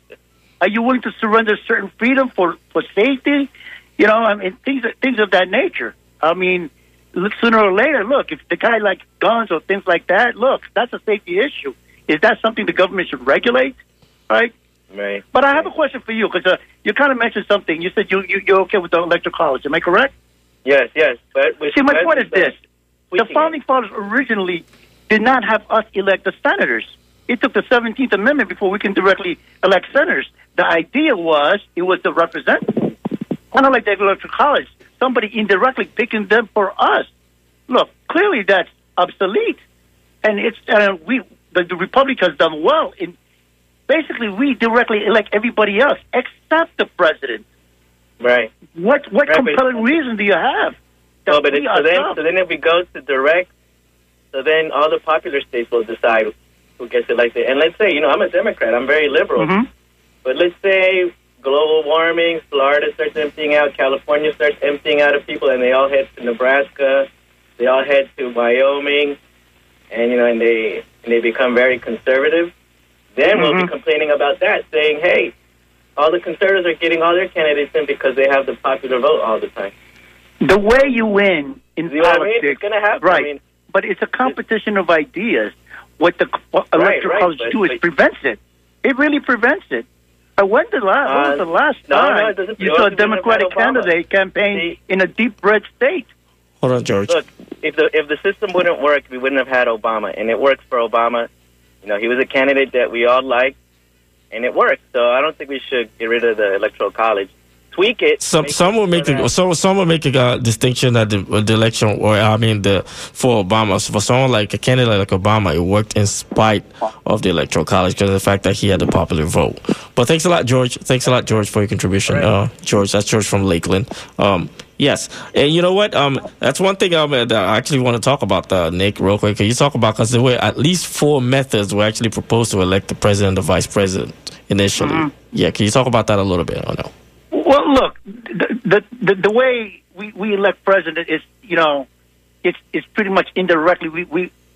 Speaker 4: are you willing to surrender certain freedom for, for safety? You know, I mean, things things of that nature. I mean, sooner or later, look, if the guy likes guns or things like that, look, that's a safety issue. Is that something the government should regulate? Right?
Speaker 8: Right.
Speaker 4: But I have a question for you, because uh, you kind of mentioned something. You said you, you, you're okay with the Electoral College. Am I correct?
Speaker 8: Yes, yes. But
Speaker 4: see, my point is this. The Founding Fathers originally did not have us elect the senators. It took the seventeenth Amendment before we can directly elect senators. The idea was it was the representative. Kind of like the Electoral College, somebody indirectly picking them for us. Look, clearly that's obsolete. And it's uh, we the, the Republic has done well. In basically, we directly elect everybody else except the president.
Speaker 8: Right.
Speaker 4: What what
Speaker 8: right,
Speaker 4: compelling reason do you have?
Speaker 8: Well, but it, so then so then if we go to direct, so then all the popular states will decide who gets elected. And let's say, you know, I'm a Democrat. I'm very liberal.
Speaker 4: Mm-hmm.
Speaker 8: But let's say global warming, Florida starts emptying out, California starts emptying out of people, and they all head to Nebraska, they all head to Wyoming, and, you know, and they, and they become very conservative. Then mm-hmm. we'll be complaining about that, saying, hey, all the conservatives are getting all their candidates in because they have the popular vote all the time.
Speaker 4: The way you win in
Speaker 8: See
Speaker 4: politics,
Speaker 8: what I mean? It's going to happen.
Speaker 4: Right?
Speaker 8: I mean,
Speaker 4: but it's a competition of ideas. What the what
Speaker 8: right,
Speaker 4: Electoral
Speaker 8: right,
Speaker 4: College
Speaker 8: but,
Speaker 4: do is
Speaker 8: but,
Speaker 4: prevents it. It really prevents it. Uh, when the last,
Speaker 8: uh,
Speaker 4: when was the last
Speaker 8: no,
Speaker 4: time
Speaker 8: no, it doesn't,
Speaker 4: you saw a Democratic candidate campaign
Speaker 8: See,
Speaker 4: in a deep red state?
Speaker 2: Hold on, George.
Speaker 8: Look, if the if the system wouldn't work, we wouldn't have had Obama, and it worked for Obama. You know, he was a candidate that we all liked, and it worked. So I don't think we should get rid of the Electoral College. Tweak it.
Speaker 2: Some some will make a, some some will make a uh, distinction that the, the election, or I mean the for Obama. So for someone like a candidate like Obama, it worked in spite of the Electoral College because of the fact that he had the popular vote. But thanks a lot, George. Thanks a lot, George, for your contribution. Right. Uh, George, that's George from Lakeland. Um, yes, and you know what? Um, that's one thing um, that I actually want to talk about, uh, Nick, real quick. Can you talk about, because there were at least four methods were actually proposed to elect the president and the vice president initially. Mm-hmm. Yeah, can you talk about that a little bit? I know.
Speaker 4: Well, look, the the the, the way we, we elect president is, you know, it's it's pretty much indirectly. We, we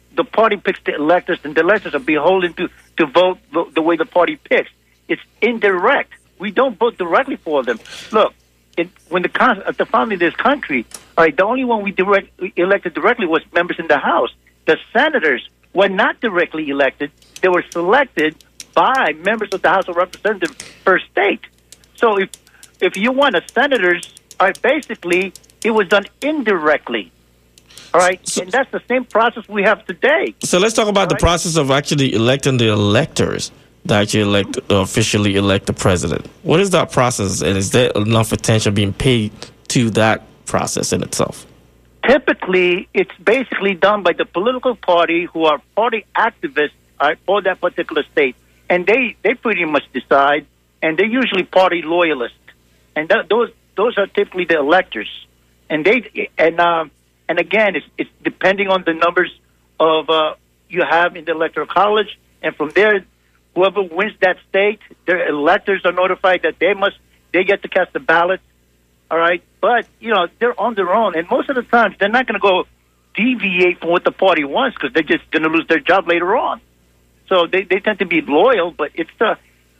Speaker 4: the party picks the electors, and the electors are beholden to, to vote the, the way the party picks. It's indirect. We don't vote directly for them. Look, it, when the at the founding of this country, all right, the only one we direct, elected directly was members in the House. The senators were not directly elected. They were selected by members of the House of Representatives per state. So if if you want a senators, all right, basically it was done indirectly. All right,
Speaker 2: so,
Speaker 4: and that's the same process we have today.
Speaker 2: So let's talk about
Speaker 4: all
Speaker 2: the
Speaker 4: right?
Speaker 2: process of actually electing the electors that actually elect, uh, officially elect the president. What is that process, and is there enough attention being paid to that process in itself?
Speaker 4: Typically, it's basically done by the political party who are party activists uh, for that particular state, and they, they pretty much decide, and they're usually party loyalists, and th- those those are typically the electors, and they and um, and again, it's, it's depending on the numbers of uh, you have in the electoral college, and from there, whoever wins that state, their electors are notified that they must they get to cast the ballot. All right, but you know they're on their own, and most of the times they're not going to go deviate from what the party wants because they're just going to lose their job later on. So they, they tend to be loyal, but it's uh,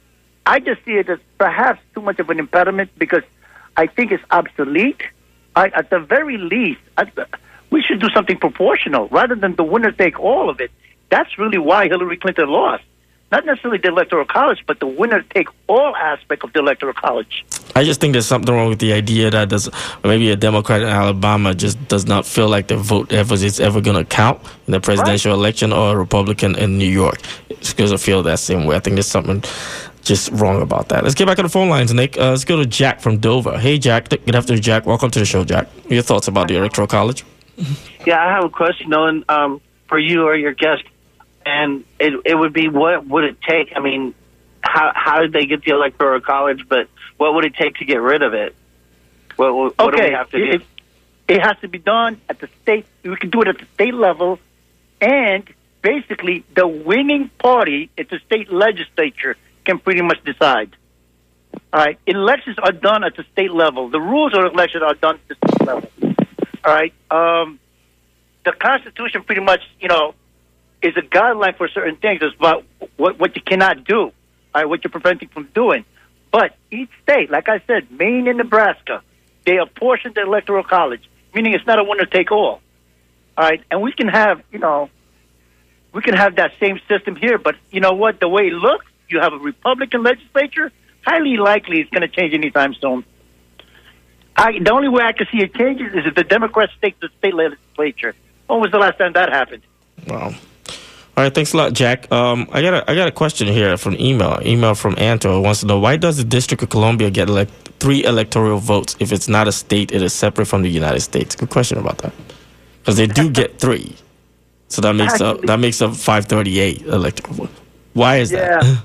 Speaker 4: I just see it as perhaps too much of an impediment because I think it's obsolete. I, at the very least, at the, we should do something proportional rather than the winner take all of it. That's really why Hillary Clinton lost. Not necessarily the Electoral College, but the winner take all aspect of the Electoral College.
Speaker 2: I just think there's something wrong with the idea that does maybe a Democrat in Alabama just does not feel like their vote ever is ever going to count in the presidential right. election, or a Republican in New York it's because I feel that same way. I think there's something just wrong about that. Let's get back on the phone lines, Nick. Uh, let's go to Jack from Dover. Hey, Jack. Good afternoon, Jack. Welcome to the show, Jack. Your thoughts about the Electoral College?
Speaker 9: Yeah, I have a question, Nolan, um, for you or your guest. And it it would be, what would it take? I mean, how how did they get the Electoral College, but what would it take to get rid of it? What, what,
Speaker 4: okay.
Speaker 9: what do we have to
Speaker 4: it,
Speaker 9: do?
Speaker 4: It has to be done at the state. We can do it at the state level. And basically, the winning party at the state legislature can pretty much decide. All right. Elections are done at the state level. The rules of elections are done at the state level. All right. Um, the Constitution pretty much, you know, is a guideline for certain things. It's about what, what you cannot do, all right, what you're preventing from doing. But each state, like I said, Maine and Nebraska, they apportion the Electoral College, meaning it's not a winner-take-all. All right, and we can have, you know, we can have that same system here, but you know what? The way it looks, you have a Republican legislature, highly likely it's going to change anytime soon. I, the only way I can see it changing is if the Democrats take the state legislature. When was the last time that happened?
Speaker 2: Wow. All right, thanks a lot, Jack. Um, I got a, I got a question here from email. Email from Anto who wants to know, why does the District of Columbia get elect- three electoral votes if it's not a state? It is separate from the United States. Good question about that, because they do get three, so that makes up that makes up five thirty-eight electoral votes. Why is
Speaker 4: yeah.
Speaker 2: that?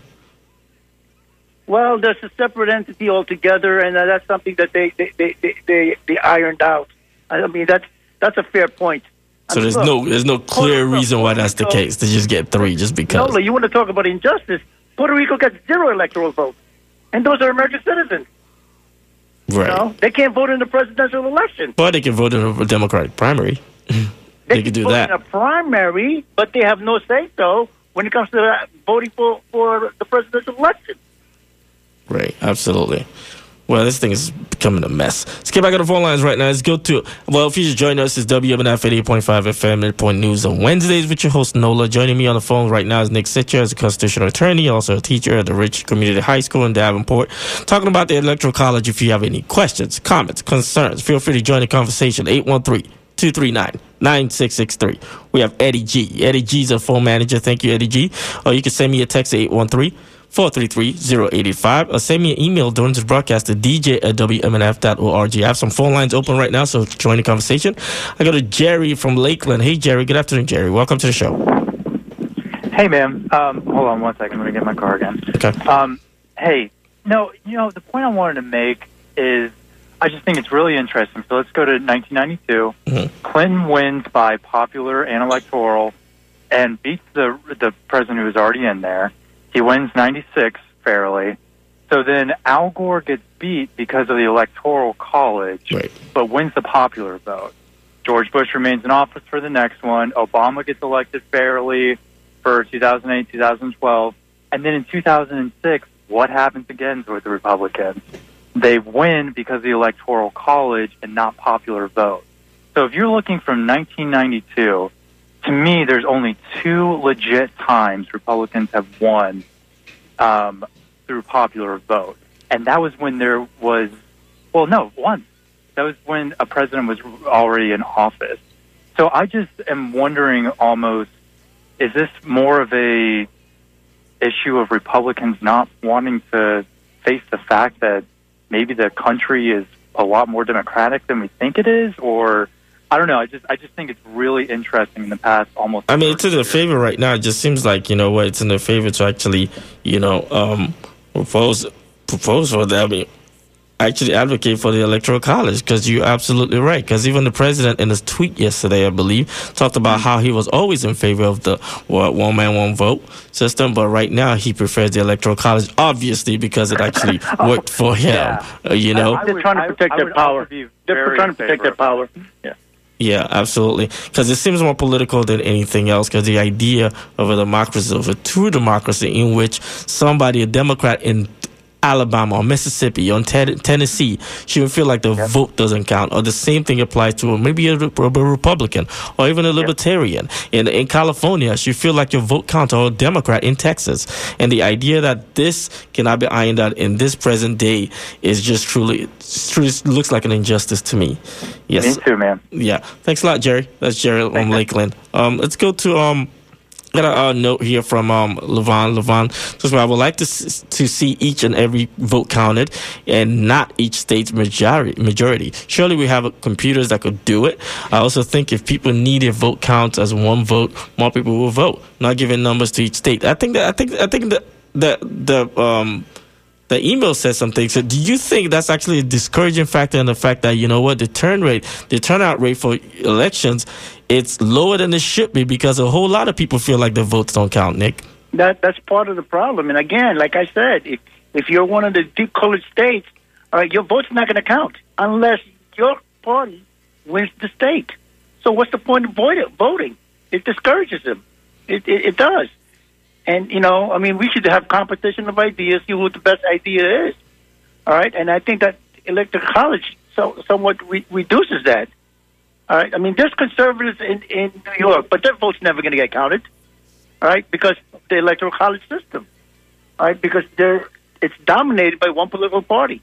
Speaker 4: Well, there's a separate entity altogether, and uh, that's something that they they, they, they, they they ironed out. I mean, that's that's a fair point.
Speaker 2: So
Speaker 4: I mean,
Speaker 2: there's
Speaker 4: look,
Speaker 2: no there's no clear
Speaker 4: Puerto
Speaker 2: reason why
Speaker 4: Rico,
Speaker 2: that's the case. They just get three just because.
Speaker 4: No, you want to talk about injustice? Puerto Rico gets zero electoral votes, and those are American citizens.
Speaker 2: Right.
Speaker 4: You know? They can't vote in the presidential election.
Speaker 2: But they can vote in a Democratic primary. they,
Speaker 4: they
Speaker 2: can
Speaker 4: can
Speaker 2: do
Speaker 4: vote
Speaker 2: that.
Speaker 4: in a primary, but they have no say-so when it comes to uh, voting for, for the presidential election.
Speaker 2: Right, absolutely. Well, this thing is becoming a mess. Let's get back on the phone lines right now. Let's go to, well, if you just join us, it's W M N F eighty-eight point five F M, Midpoint News on Wednesdays with your host, Nola. Joining me on the phone right now is Nick Sitcher, as a constitutional attorney, also a teacher at the Rich Community High School in Davenport, talking about the Electoral College. If you have any questions, comments, concerns, feel free to join the conversation, eight one three, two three nine, nine six six three. We have Eddie G. Eddie G's a phone manager. Thank you, Eddie G. Or you can send me a text at eight one three, four three three, zero eight eight five, or send me an email during this broadcast at d j at w m n f dot org. I have some phone lines open right now, so join the conversation. I go to Jerry from Lakeland. Hey, Jerry. Good afternoon, Jerry. Welcome to the show.
Speaker 10: Hey, ma'am. Um, hold on one second. Let me get my car again.
Speaker 2: Okay.
Speaker 10: Um, hey, no, you know, the point I wanted to make is I just think it's really interesting. So let's go to nineteen ninety-two.
Speaker 2: Mm-hmm.
Speaker 10: Clinton wins by popular and electoral and beats the the president who was already in there. He wins ninety-six fairly. So then Al Gore gets beat because of the Electoral College,
Speaker 2: right,
Speaker 10: but wins the popular vote. George Bush remains in office for the next one. Obama gets elected fairly for two thousand eight, two thousand twelve. And then in two thousand six, what happens again with the Republicans? They win because of the Electoral College and not popular vote. So if you're looking from nineteen ninety-two, to me, there's only two legit times Republicans have won um, through popular vote. And that was when there was, well, no, once. That was when a president was already in office. So I just am wondering almost, is this more of a issue of Republicans not wanting to face the fact that maybe the country is a lot more democratic than we think it is? Or, I don't know, I just I just think it's really interesting in the past almost...
Speaker 2: I mean, it's in their favor right now. It just seems like, you know what, it's in their favor to actually, you know, um, propose, propose for that. I mean, actually advocate for the Electoral College, because you're absolutely right. Because even the president in his tweet yesterday, I believe, talked about how he was always in favor of the what, one man, one vote system, but right now he prefers the Electoral College, obviously, because it actually worked for him. Yeah. Uh, you know,
Speaker 4: I, I they're trying to protect I, their I power. They're trying to protect their power. Yeah.
Speaker 2: Yeah, absolutely. Because it seems more political than anything else. Because the idea of a democracy, of a true democracy, in which somebody, a Democrat in Alabama or Mississippi or ten- Tennessee, she would feel like the yep. vote doesn't count. Or the same thing applies to maybe a, a Republican or even a Libertarian. Yep. In in California, she feel like your vote counts, or a Democrat in Texas. And the idea that this cannot be ironed out in this present day is just truly, truly looks like an injustice to me. Yes.
Speaker 10: Me too, man.
Speaker 2: Yeah. Thanks a lot, Jerry. That's Jerry from Lakeland. Um, let's go to... um. Got a uh, note here from um, Levon. Levon says, well, I would like to s- to see each and every vote counted and not each state's majority. majority. Surely we have uh, computers that could do it. I also think if people needed vote counts as one vote, more people will vote, not giving numbers to each state. I think that I think I think that the the um the email says something. So do you think that's actually a discouraging factor in the fact that, you know what, the turn rate, the turnout rate for elections, it's lower than it should be because a whole lot of people feel like their votes don't count, Nick?
Speaker 4: That That's part of the problem. And again, like I said, if, if you're one of the deep colored states, all right, your vote's not going to count unless your party wins the state. So what's the point of voting? It discourages them. It, it, it does. And, you know, I mean, we should have competition of ideas, see what the best idea is. All right? And I think that electoral college so, somewhat re- reduces that. All right? I mean, there's conservatives in, in New York, but their vote's never going to get counted. All right? Because the electoral college system. All right? Because they're it's dominated by one political party.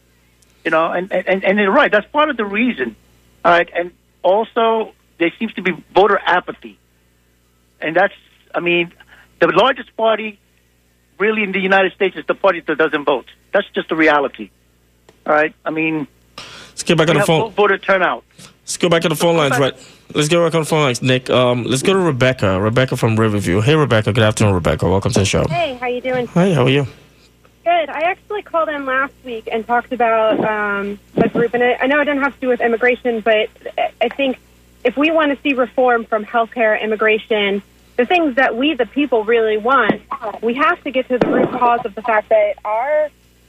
Speaker 4: You know, and, and, and you're right. That's part of the reason. All right? And also, there seems to be voter apathy. And that's, I mean... The largest party, really, in the United States is the party that doesn't vote. That's just the reality. All right? I mean,
Speaker 2: let's get back on the phone.
Speaker 4: Voter turnout.
Speaker 2: Let's go back to the phone lines, right? Let's get back on the phone lines, Nick. Um, let's go to Rebecca. Rebecca from Riverview. Hey, Rebecca. Good afternoon, Rebecca. Welcome to the show.
Speaker 11: Hey, how you doing?
Speaker 2: Hi, how are you?
Speaker 11: Good. I actually called in last week and talked about um, a group, and I know it didn't have to do with immigration, but I think if we want to see reform from healthcare, immigration, the things that we, the people, really want, we have to get to the root cause of the fact that our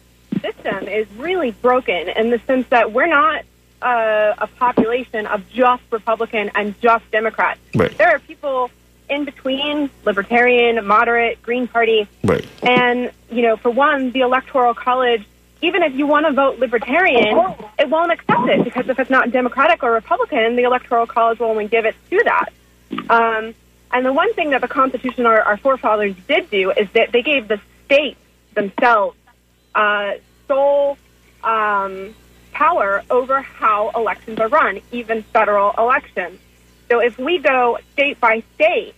Speaker 11: system is really broken in the sense that we're not uh, a population of just Republican and just Democrat.
Speaker 2: Right.
Speaker 11: There are people in between, Libertarian, moderate, Green Party.
Speaker 2: Right.
Speaker 11: And, you know, for one, the Electoral College, even if you want to vote Libertarian, it won't accept it because if it's not Democratic or Republican, the Electoral College will only give it to that. Um And the one thing that the Constitution, our, our forefathers did do, is that they gave the states themselves uh, sole um, power over how elections are run, even federal elections. So if we go state by state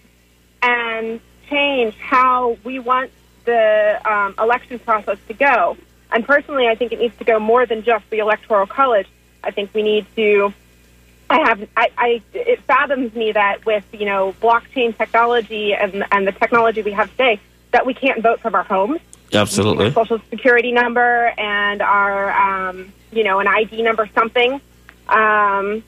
Speaker 11: and change how we want the um, election process to go, and personally I think it needs to go more than just the Electoral College. I think we need to... I have. I, I. It fathoms me that with you know blockchain technology and and the technology we have today, that we can't vote from our homes.
Speaker 2: Absolutely.
Speaker 11: Our social security number and our um, you know an I D number, something, um,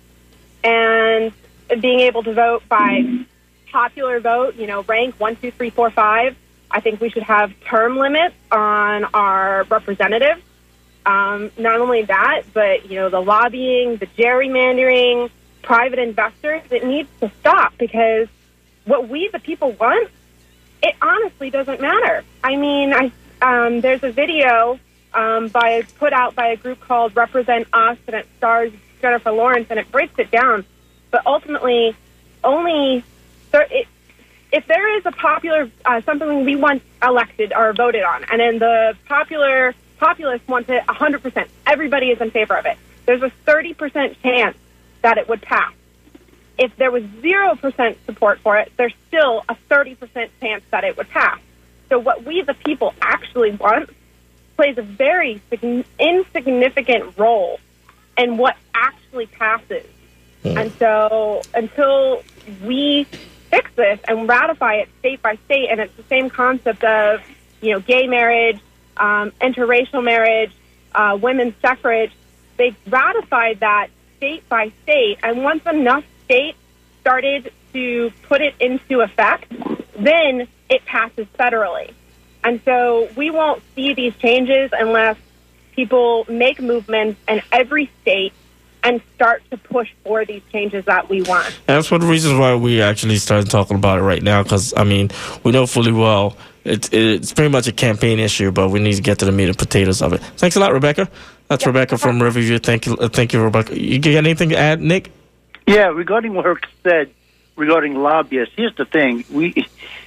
Speaker 11: and being able to vote by popular vote. You know, rank one, two, three, four, five. I think we should have term limits on our representatives. Um, not only that, but, you know, the lobbying, the gerrymandering, private investors, it needs to stop, because what we, the people, want, it honestly doesn't matter. I mean, I um, there's a video um, by put out by a group called Represent Us, and it stars Jennifer Lawrence, and it breaks it down. But ultimately, only there, it, if there is a popular uh, something we want elected or voted on, and then the popular populace wants it one hundred percent, everybody is in favor of it, there's a thirty percent chance that it would pass. If there was zero percent support for it, there's still a thirty percent chance that it would pass. So what we, the people, actually want plays a very sig- insignificant role in what actually passes. Mm. And so until we fix this and ratify it state by state, and it's the same concept of, you know, gay marriage, um, interracial marriage, uh, women's suffrage, they've ratified that state by state, and once enough states started to put it into effect, then it passes federally. And so we won't see these changes unless people make movements in every state and start to push for these changes that we want.
Speaker 2: And that's one of the reasons why we actually started talking about it right now, because, I mean, we know fully well it's, it's pretty much a campaign issue, but we need to get to the meat and potatoes of it. Thanks a lot, Rebecca. That's yeah, Rebecca from Riverview. Thank you, uh, thank you, Rebecca. You got anything to add, Nick?
Speaker 4: Yeah, regarding what Herc said regarding lobbyists, here's the thing. We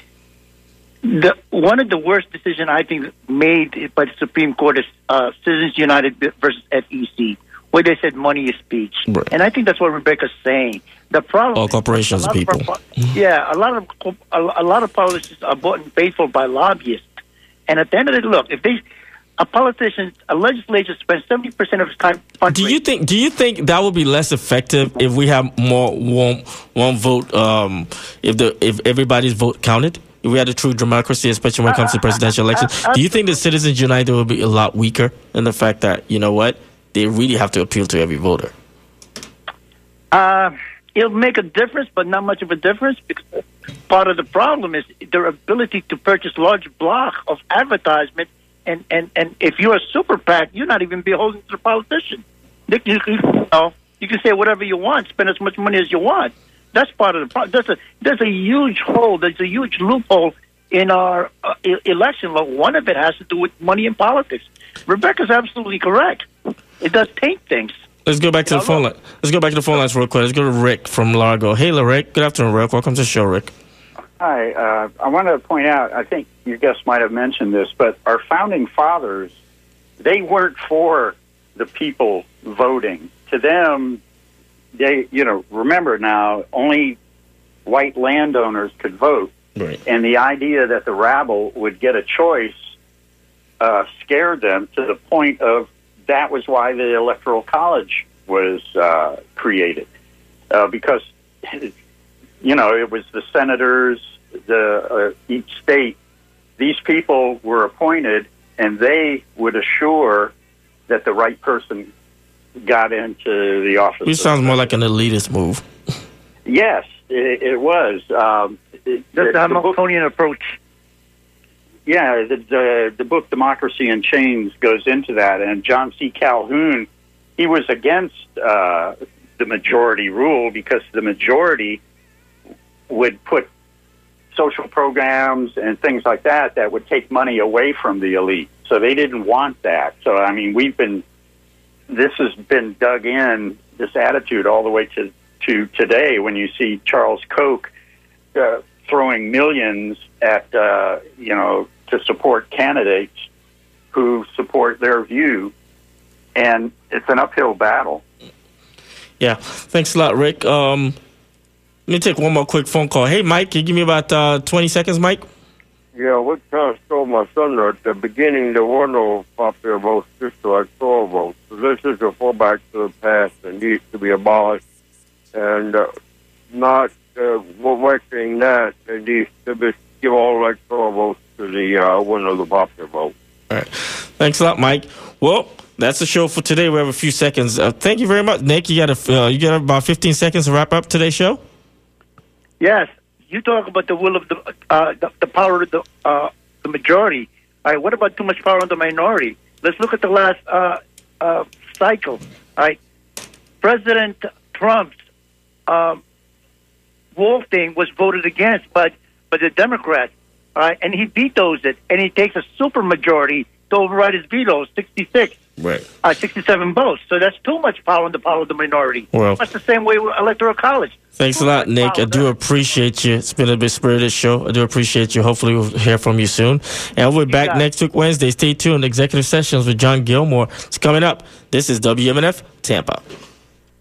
Speaker 4: the one of the worst decisions I think made by the Supreme Court is uh, Citizens United versus F E C, where they said money is speech. Right. And I think that's what Rebecca's saying. The problem
Speaker 2: all corporations are people.
Speaker 4: Of, yeah, a lot of a, a lot of politicians are bought and paid for by lobbyists. And at the end of the day, look, if they a politician, a legislature spends seventy percent of its time fundraising.
Speaker 2: Do you think? Do you think that would be less effective if we have more one one vote? Um, if the if everybody's vote counted, if we had a true democracy, especially when it comes to presidential elections, do you think the Citizens United will be a lot weaker in the fact that, you know what, they really have to appeal to every voter?
Speaker 4: Uh, it'll make a difference, but not much of a difference, because part of the problem is their ability to purchase large blocks of advertisement. And, and, and if you're a super PAC, you're not even beholden to the politician. You, you, you, know, you can say whatever you want, spend as much money as you want. That's part of the problem. There's a, there's a huge hole, there's a huge loophole in our uh, e- election law. One of it has to do with money in politics. Rebecca's absolutely correct. It does taint things.
Speaker 2: Let's go back to the phone line. Let's go back to the phone lines real quick. Let's go to Rick from Largo. Hey, Rick. Good afternoon, Rick. Welcome to the show, Rick.
Speaker 12: Hi. Uh, I want to point out, I think your guest might have mentioned this, but our founding fathers, they weren't for the people voting. To them, they, you know, remember now, only white landowners could vote.
Speaker 2: Right.
Speaker 12: And the idea that the rabble would get a choice uh, scared them to the point of that was why the Electoral College was uh, created. Uh, because, you know, it was the senators, the uh, each state, these people were appointed, and they would assure that the right person got into the office.
Speaker 2: Which sounds more like an elitist move.
Speaker 12: Yes, it, it was. Um, it,
Speaker 4: That's the
Speaker 12: Hamiltonian
Speaker 4: approach.
Speaker 12: Yeah, the, the the book Democracy in Chains goes into that, and John C. Calhoun, he was against uh, the majority rule because the majority would put social programs and things like that that would take money away from the elite. So they didn't want that. So, I mean, we've been, this has been dug in, this attitude, all the way to, to today when you see Charles Koch uh, throwing millions at, uh, you know, to support candidates who support their view. And it's an uphill battle.
Speaker 2: Yeah. Thanks a lot, Rick. Um, let me take one more quick phone call. Hey, Mike, can you give me about uh, twenty seconds, Mike?
Speaker 13: Yeah, what kind of stole my thunder at the beginning, there were no popular votes, just electoral votes. So this is a fallback to the past and needs to be abolished. And uh, not uh, correcting that, it needs to be, give all electoral votes to the uh, winner of the popular vote.
Speaker 2: All right. Thanks a lot, Mike. Well, that's the show for today. We have a few seconds. Uh, thank you very much, Nick. You got a, uh, you got about fifteen seconds to wrap up today's show?
Speaker 4: Yes. You talk about the will of the uh, the, the power of the uh, the majority. All right, what about too much power on the minority? Let's look at the last uh, uh, cycle. All right, President Trump's um, rule thing was voted against by, by the Democrats, all right? And he vetoes it, and he takes a supermajority to override his veto, sixty-six.
Speaker 2: Right.
Speaker 4: Uh, sixty-seven votes. So that's too much power in the power of the minority.
Speaker 2: Well,
Speaker 4: that's the same way with Electoral College.
Speaker 2: Thanks a lot, Nick. I do appreciate you. It's been a bit spirited show. I do appreciate you. Hopefully we'll hear from you soon. And we'll be back next week, Wednesday. Stay tuned. Executive Sessions with John Gilmore. It's coming up. This is W M N F Tampa.